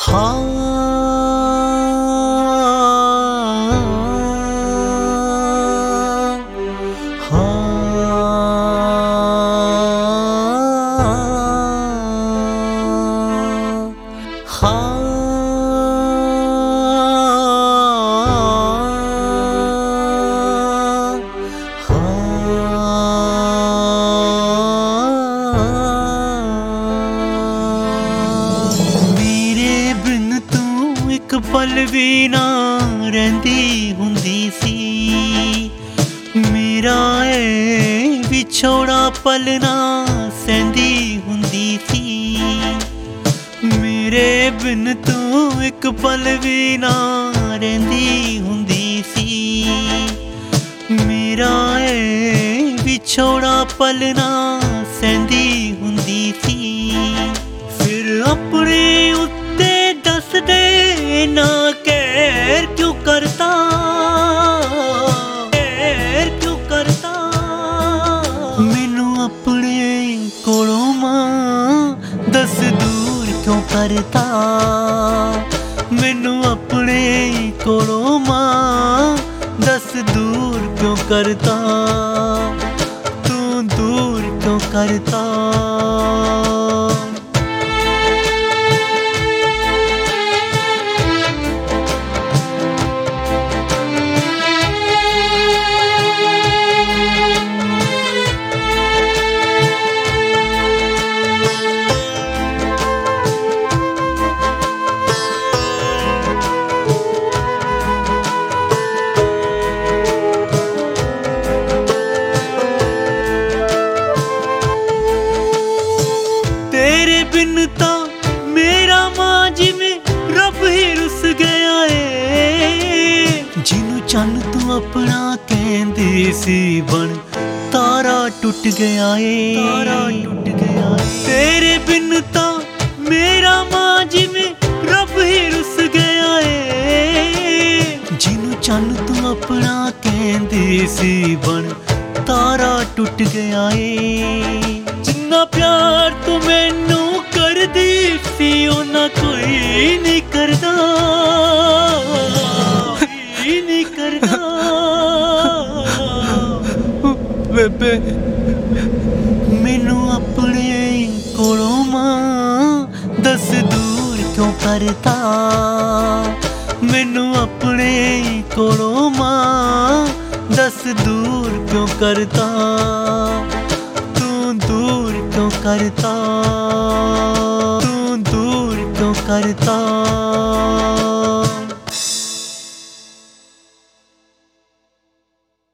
पल भी ना रहिंदी हुंदी सी मेरा ए विछोड़ा पल ना सहंदी हुंदी सी मेरे बिन तू एक पल भी ना रहिंदी हुंदी सी मेरा ए विछोड़ा पल ना सहंदी हुंदी सी फिर अपने उत्ते दस दे ना कहर क्यों करता कहर क्यों करता मैनू अपने कोलों मां दस दूर क्यों करता मैनू अपने कोलों मां दस दूर क्यों करता तू दूर क्यों करता। बिन ता मेरा मां जिवें रब ही रुस गया है जिन्नू चन्न तू अपना कहंदी सी बन तारा टुट गया है तारा टुट गया है तेरे बिन ता मेरा मां जिवें रब ही रुस गया है जिन्नू चन्न तू अपना कहंदी सी बन तारा टुट गया है जिन्ना प्यार तू मैनू करदी सी ओना कोई नहीं करदा कोई नहीं करदा बेबे मैनू अपने कोलों मां दस दूर क्यों करता मैनू अपने कोलों मां दस दूर क्यों करता तू दूर क्यों करता तू दूर क्यों करता।